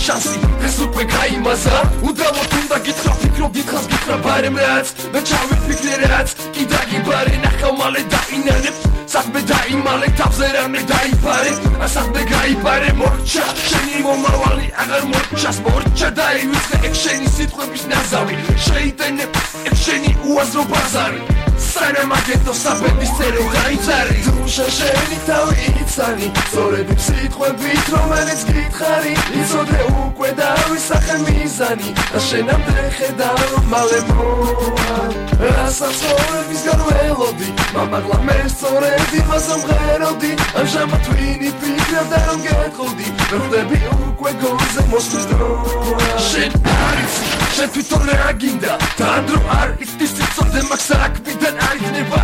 შანსი დღეს უკვე გაიმაზა უდავოდ უნდა გითხრა ფიქრობ დიდხანს გითხრა ბარემ რაც და ჩავიფიქრე რაც კიდაგი ბარე ნახავ მალე დაინანებ საქმე დაიმალე თავზე რამე დაიფარე ასახმე გაიფარე მორჩა შენი მომავალი აღარ მორჩას მორჩა დაივიწყე ეგ შენი სიტყვების ნაზავი შეიტენებ ეგ შენი უაზრო ბაზარი სანამ აგეთო საბედის წერო გაიცარი თუშა შენი თავი იცანი სწორედ სიტყვებით რომელიც გითხარი იცოდე უკვე დავისახე მიზანი და შენამდე ხედავ მალე მოვა რასაც ცხოვრებისგან ველოდი მამაღლა მე სწორედ იმას ამღეროდი ამჟამად ვინი ფიქრობდა რომ გეტყოდი ვერ ხვდები უკვე გონზე მოსვლის დრო შენ არიცი შენ თვითონ რა გინდა თან დრო არ იცის სიცოცხლე მაგ საქმიდან არ იქნება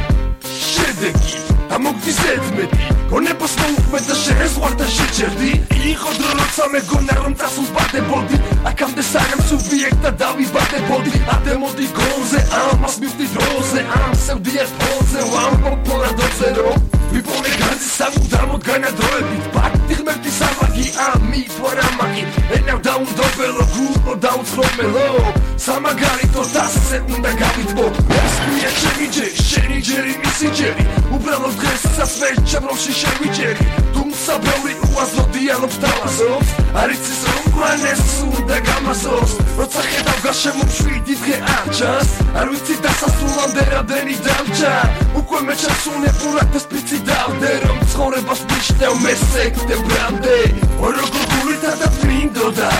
შედეგი ამოგდის ეთმეტი გონებას მოუხმეთ და შეესვარ და შეჭერდი იყო დრო როცა მეგონა რომ წასულბადებოდი აქამდე სანამ სუბიექტა დავიბადებოდი ადემოდი გონზე ამას მივხვდი დროზე ამ სევდიერ ფონზე ვამბობ პორადოზე რომ ვიპოვე განძი სამუდამოდ განადროებით ფაქტი ღმერთის ამაგი ამით ვარ ამაგი ენავ დაუნდობელო გულო დაუცხრომელო სამაგარითო დასზე უნდა გავითბო ეს მია შენი ჯერი მისი ჯერი უბრალოდ დღესაც ვერ ჩემროში შევიჯერი თუმცა ბევრი უაზრო დიალოგს დავაზრობს არ იცის რომ მან ეს უნდა გამასოს როცა ხედავ გაშემო მშვიდი დღე არ ჩანს არ ვიცი დასასრულამდე რამდენი დამჭა უკვე მე ჩემს უნებურად ეს პრიცი დავდე რომ ცხოვრებას ნიშნევ მე სექტემბრამდე როგორ გულითადა მინდოდა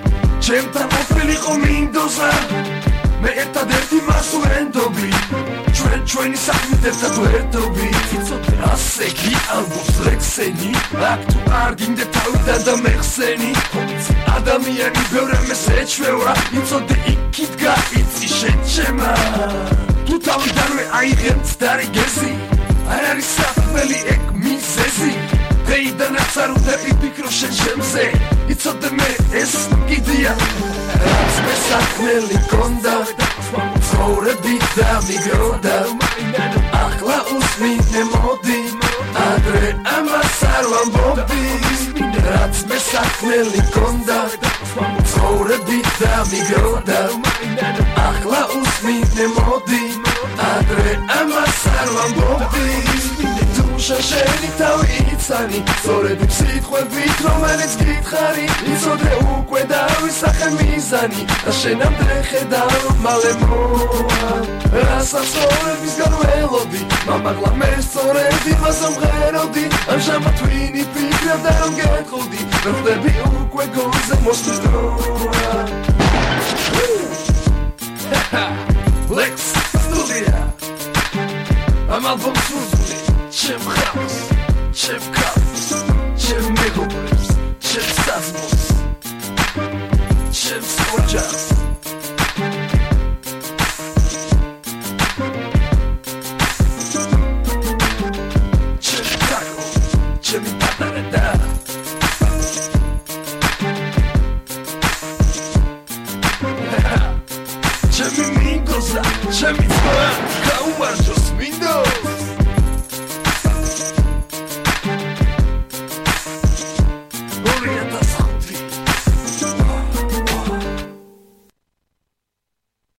ჩემთან ყოფილიყო მინდოზა მე ერთადერთი მას ვენდობი ჩვენი საქმით ერთად ვერთობი იცოდე ასე კი ალბომს ლექსენი აქ თუ არ გინდე თავიდან და მეხსენი ადამიანი ბევრ რამეს ეჩვევა იცოდე იქით გაიცი შეჩემა თუ თავიდანვე აიღე მცდარი გეზი არ არის საქმელი ეგ მიზეზი დღეიდანაც არ უნდა ვიფიქრო შენ ჩემზე იცოდე მე ეს კიდია რაც მე საქმელი გონდა ცხოვრებით დამიგროდა ახლა უსმინე მოდი ადრე ამას არ ვამბობდი რაც მე საქმელი გონდა ცხოვრებით დამიგროდა ახლა უსმინე მოდი ადრე ამას არ ვამბობდი თუშა შენი თავი იცანი სწორედ სიტყვებით რომელიც გითხარი იცოდე უკვე დავისახე მიზანი და შენამდე ხედავ მალე მოვა რასაც ცხოვრებისგან ველოდი მამაღლა მე სწორედ იმას ამღეროდი ამჟამად ვინი ფიქრობდა რომ გეტყოდი ვერ ხვდები უკვე გონზე მოსვლის დრო Lex Studia ამ ალბომს ვუძვლი ჩემ ხალხს ჩემ ქალს ჩემ მეგობრებს ჩემ საზმოს ჩემს ოჯახს